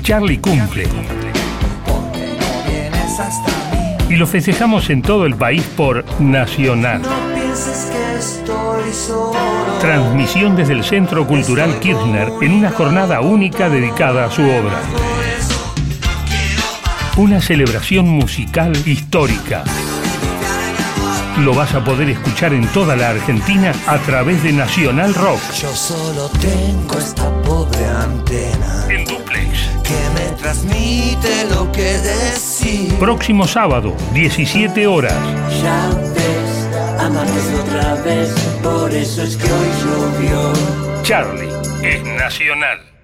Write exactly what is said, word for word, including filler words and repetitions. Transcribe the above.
Charlie cumple. Y lo festejamos en todo el país por Nacional. Transmisión desde el Centro Cultural Kirchner en una jornada única dedicada a su obra. Una celebración musical histórica. Lo vas a poder escuchar en toda la Argentina a través de Nacional Rock. Yo solo tengo esta pobre antena En duplex. que me transmite lo que decís. Próximo sábado, diecisiete horas. Ya ves, amaneció otra vez, por eso es que hoy llovió. Charlie es Nacional.